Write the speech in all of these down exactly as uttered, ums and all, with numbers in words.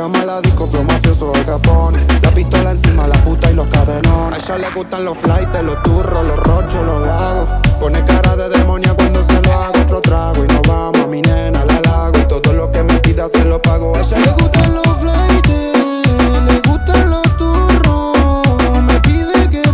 llama la disco, flow mafioso de Capone. La pistola encima, la puta y los cadenones. A ella le gustan los flights, los turros, los rochos, los vagos. Pone cara de demonia cuando se lo hago. Otro trago y nos vamos a mi nena, la lago. Y todo lo que me pida se lo pago. A ella le gustan los flights, le gustan los turros. Me pide que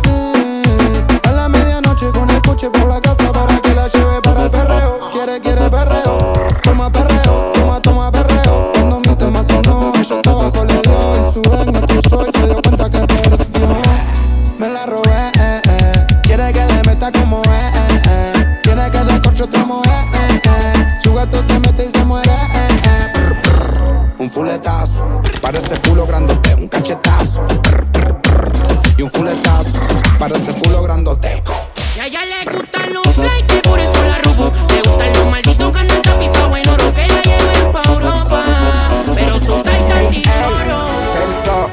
pase a la medianoche con el coche por la casa para que la lleve para el perreo. Quiere, quiere perreo. Toma perreo, toma, toma perreo. Cuando mi tema sonó, ella estaba bajo le dio. Y su ex me cruzó y se dio cuenta que perdió. Me la robé, eh, eh. Quiere que le meta como eh, eh, eh. Quiere que de corcho tramo, eh, eh, eh. Su gato se mete y se muere, eh, eh. Brr, brr. Un fuletazo, parece culo grandote, un cachetazo. Brr, brr, brr. Y un fuletazo, parece culo grandote. Y a ella le gustan los flights, por eso la robo. Le gustan los malditos que andan tapizados en oro, que la lleven pa' Europa. Pero su taita y oro. Celso,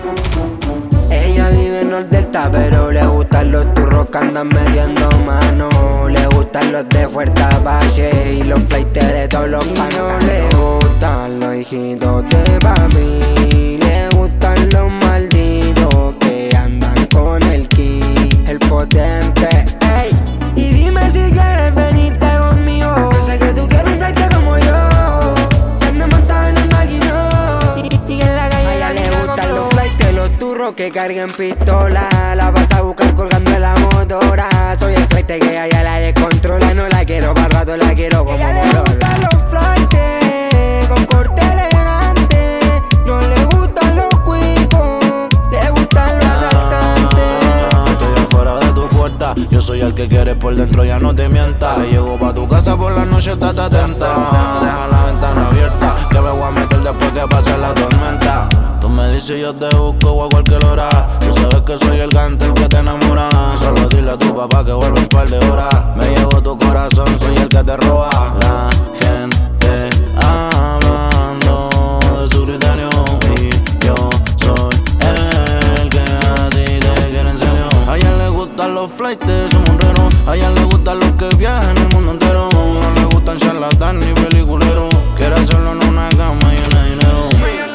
ella vive en el Delta, pero le gustan los turros que andan metiendo mano. Le gustan los de Fuerza Valle y los flights de todos los panos. Le gustan los hijitos de papi. Le gustan los malditos que andan con el ki, el potente. Ey, y dime si quieres venirte conmigo. Yo sé que tú quieres un flight como yo. Ando montado en el maquinón y, y en la calle a ella le gustan los flights de los turros que carguen pistola. La vas a buscar colgando en la motora. Soy el flight que a ella la descontrola. No la quiero para rato, la quiero como ella le gustan los flights con corte elegante. No le gustan los cuicos, le gustan los asaltantes. Estoy afuera de tu puerta, yo soy el que quieres por dentro, ya no te mientas. Llego pa' tu casa por la noche, estate atenta. Deja la ventana abierta, que me voy a meter después que pase la tormenta. Tú me dices y yo te busco a cualquier hora. Tú sabes que soy el gante, el que te enamora. Solo dile a tu papá que vuelve un par de horas. Me llevo tu corazón, soy el que te roba. La gente hablando de su criterio y yo soy el que a ti te quiere en serio. A ella le gustan los flights de su monrero. A ella le gustan los que viajan el mundo entero. No le gustan charlatán ni peliculeros. Quiere hacerlo en una cama llena de dinero.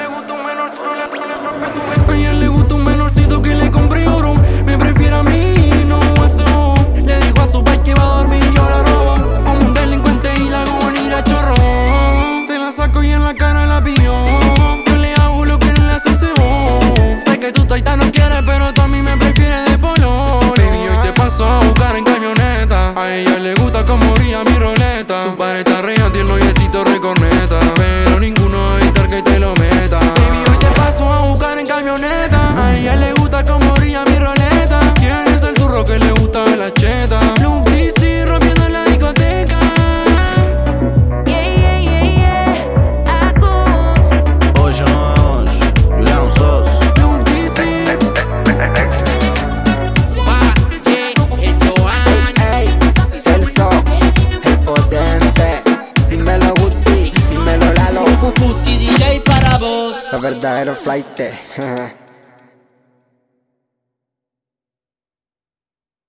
A ella le gusta un menorcito que le compré oro. Me prefiere a mí, no a eso. Le dijo a su pai que iba a dormir y yo la robo. Como un delincuente y la hago venir a chorro. Se la saco y en la cara la pidió. Yo le hago lo que no le hace cebo. Sé que tu taita no quiere, pero tú a mí me prefieres de polo. Baby, hoy te paso a buscar en camioneta. A ella le gusta como ría mi roleta. Su padre está reante y el noviecito recorneta. Pero ninguno va a evitar que te lo meta. Baby, hoy te paso a buscar en camioneta. A ella le gusta como ría mi roleta. ¿Quién es el turro que le gusta de la cheta? Blue B C rompiendo en la discoteca. Yeah, yeah, yeah, yeah. Acus. Ocho no es Juliano Sos. Blue B C. Pache, el Joan. Ey, Celso, el potente. Dímelo Guti, dímelo Lalo. Guti D J para vos. Los verdaderos flightes.